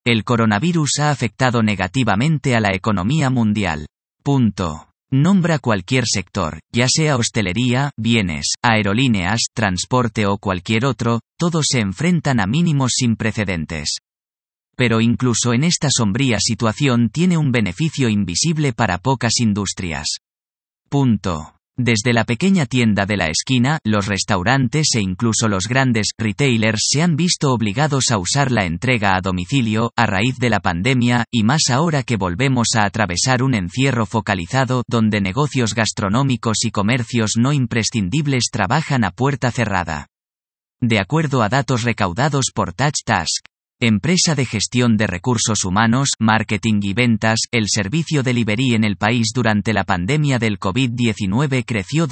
El coronavirus ha afectado negativamente a la economía mundial. Nombra cualquier sector, ya sea hostelería, bienes, aerolíneas, transporte o cualquier otro, todos se enfrentan a mínimos sin precedentes. Pero incluso en esta sombría situación tiene un beneficio invisible para pocas industrias. Desde la pequeña tienda de la esquina, los restaurantes e incluso los grandes retailers se han visto obligados a usar la entrega a domicilio, a raíz de la pandemia, y más ahora que volvemos a atravesar un encierro focalizado donde negocios gastronómicos y comercios no imprescindibles trabajan a puerta cerrada. De acuerdo a datos recaudados por TouchTask, empresa de gestión de recursos humanos, marketing y ventas, el servicio delivery en el país durante la pandemia del COVID-19 creció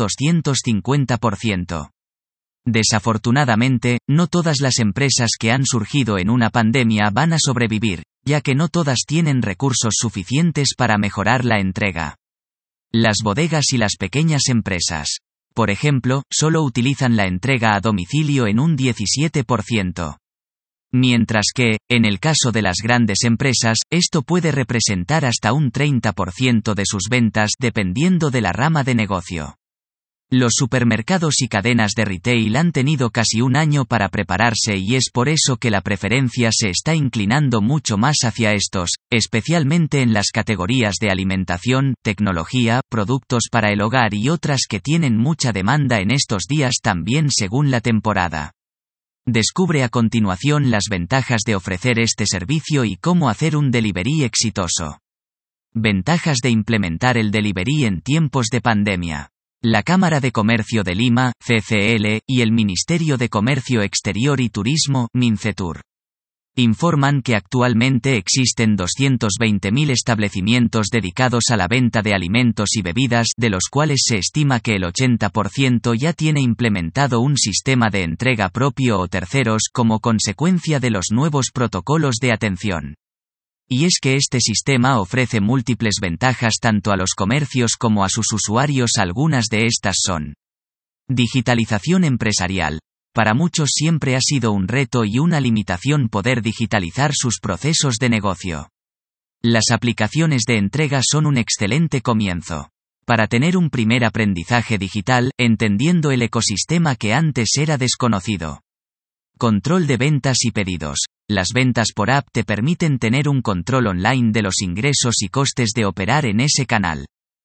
250%. Desafortunadamente, no todas las empresas que han surgido en una pandemia van a sobrevivir, ya que no todas tienen recursos suficientes para mejorar la entrega. Las bodegas y las pequeñas empresas, por ejemplo, solo utilizan la entrega a domicilio en un 17%. Mientras que, en el caso de las grandes empresas, esto puede representar hasta un 30% de sus ventas dependiendo de la rama de negocio. Los supermercados y cadenas de retail han tenido casi un año para prepararse y es por eso que la preferencia se está inclinando mucho más hacia estos, especialmente en las categorías de alimentación, tecnología, productos para el hogar y otras que tienen mucha demanda en estos días también según la temporada. Descubre a continuación las ventajas de ofrecer este servicio y cómo hacer un delivery exitoso. Ventajas de implementar el delivery en tiempos de pandemia. La Cámara de Comercio de Lima, CCL, y el Ministerio de Comercio Exterior y Turismo, Mincetur, informan que actualmente existen 220.000 establecimientos dedicados a la venta de alimentos y bebidas, de los cuales se estima que el 80% ya tiene implementado un sistema de entrega propio o terceros como consecuencia de los nuevos protocolos de atención. Y es que este sistema ofrece múltiples ventajas tanto a los comercios como a sus usuarios. Algunas de estas son: digitalización empresarial. Para muchos siempre ha sido un reto y una limitación poder digitalizar sus procesos de negocio. Las aplicaciones de entrega son un excelente comienzo para tener un primer aprendizaje digital, entendiendo el ecosistema que antes era desconocido. Control de ventas y pedidos. Las ventas por app te permiten tener un control online de los ingresos y costes de operar en ese canal.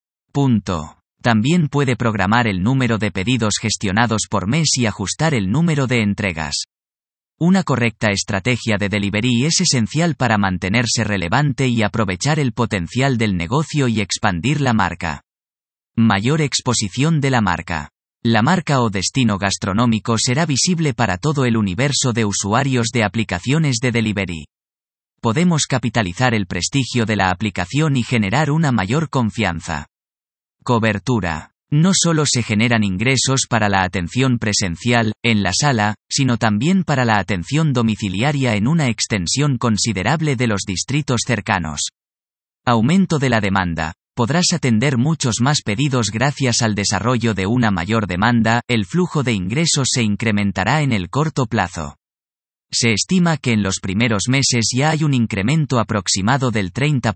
También puede programar el número de pedidos gestionados por mes y ajustar el número de entregas. Una correcta estrategia de delivery es esencial para mantenerse relevante y aprovechar el potencial del negocio y expandir la marca. Mayor exposición de la marca. La marca o destino gastronómico será visible para todo el universo de usuarios de aplicaciones de delivery. Podemos capitalizar el prestigio de la aplicación y generar una mayor confianza. Cobertura. No solo se generan ingresos para la atención presencial, en la sala, sino también para la atención domiciliaria en una extensión considerable de los distritos cercanos. Aumento de la demanda. Podrás atender muchos más pedidos gracias al desarrollo de una mayor demanda, el flujo de ingresos se incrementará en el corto plazo. Se estima que en los primeros meses ya hay un incremento aproximado del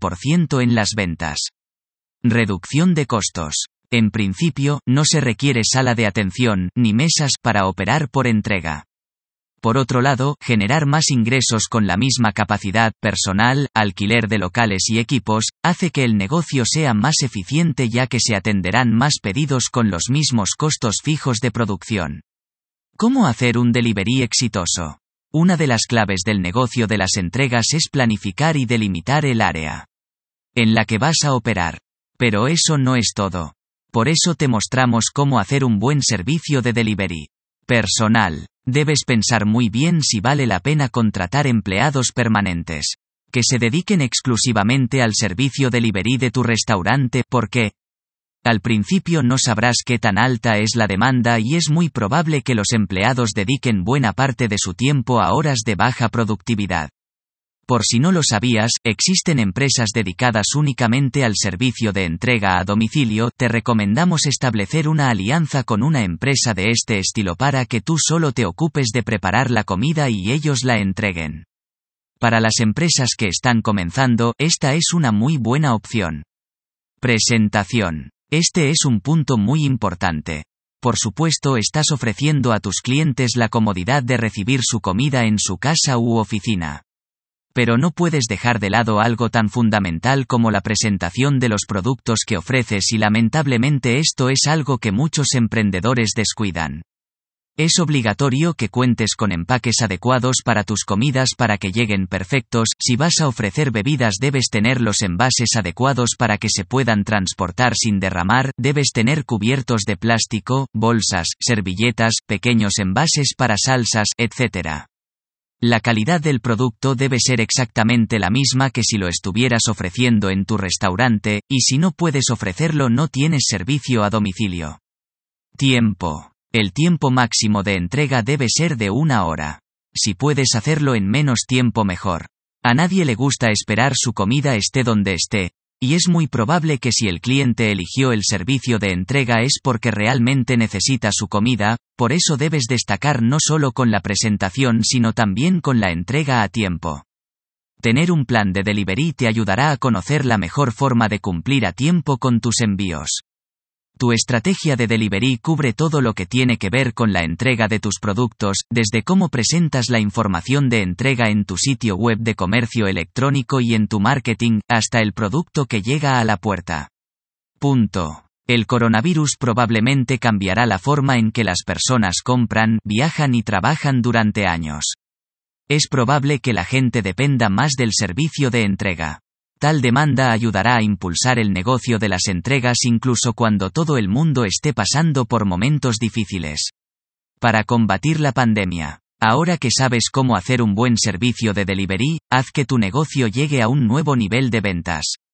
30% en las ventas. Reducción de costos. En principio, no se requiere sala de atención, ni mesas, para operar por entrega. Por otro lado, generar más ingresos con la misma capacidad, personal, alquiler de locales y equipos, hace que el negocio sea más eficiente ya que se atenderán más pedidos con los mismos costos fijos de producción. ¿Cómo hacer un delivery exitoso? Una de las claves del negocio de las entregas es planificar y delimitar el área en la que vas a operar. Pero eso no es todo. Por eso te mostramos cómo hacer un buen servicio de delivery. Personal. Debes pensar muy bien si vale la pena contratar empleados permanentes que se dediquen exclusivamente al servicio delivery de tu restaurante, porque al principio no sabrás qué tan alta es la demanda y es muy probable que los empleados dediquen buena parte de su tiempo a horas de baja productividad. Por si no lo sabías, existen empresas dedicadas únicamente al servicio de entrega a domicilio. Te recomendamos establecer una alianza con una empresa de este estilo para que tú solo te ocupes de preparar la comida y ellos la entreguen. Para las empresas que están comenzando, esta es una muy buena opción. Presentación. Este es un punto muy importante. Por supuesto, estás ofreciendo a tus clientes la comodidad de recibir su comida en su casa u oficina. Pero no puedes dejar de lado algo tan fundamental como la presentación de los productos que ofreces y lamentablemente esto es algo que muchos emprendedores descuidan. Es obligatorio que cuentes con empaques adecuados para tus comidas para que lleguen perfectos. Si vas a ofrecer bebidas debes tener los envases adecuados para que se puedan transportar sin derramar, debes tener cubiertos de plástico, bolsas, servilletas, pequeños envases para salsas, etc. La calidad del producto debe ser exactamente la misma que si lo estuvieras ofreciendo en tu restaurante, y si no puedes ofrecerlo no tienes servicio a domicilio. Tiempo. El tiempo máximo de entrega debe ser de 1 hora. Si puedes hacerlo en menos tiempo mejor. A nadie le gusta esperar su comida esté donde esté, y es muy probable que si el cliente eligió el servicio de entrega es porque realmente necesita su comida, por eso debes destacar no solo con la presentación sino también con la entrega a tiempo. Tener un plan de delivery te ayudará a conocer la mejor forma de cumplir a tiempo con tus envíos. Tu estrategia de delivery cubre todo lo que tiene que ver con la entrega de tus productos, desde cómo presentas la información de entrega en tu sitio web de comercio electrónico y en tu marketing, hasta el producto que llega a la puerta. El coronavirus probablemente cambiará la forma en que las personas compran, viajan y trabajan durante años. Es probable que la gente dependa más del servicio de entrega. Tal demanda ayudará a impulsar el negocio de las entregas incluso cuando todo el mundo esté pasando por momentos difíciles. Para combatir la pandemia. Ahora que sabes cómo hacer un buen servicio de delivery, haz que tu negocio llegue a un nuevo nivel de ventas.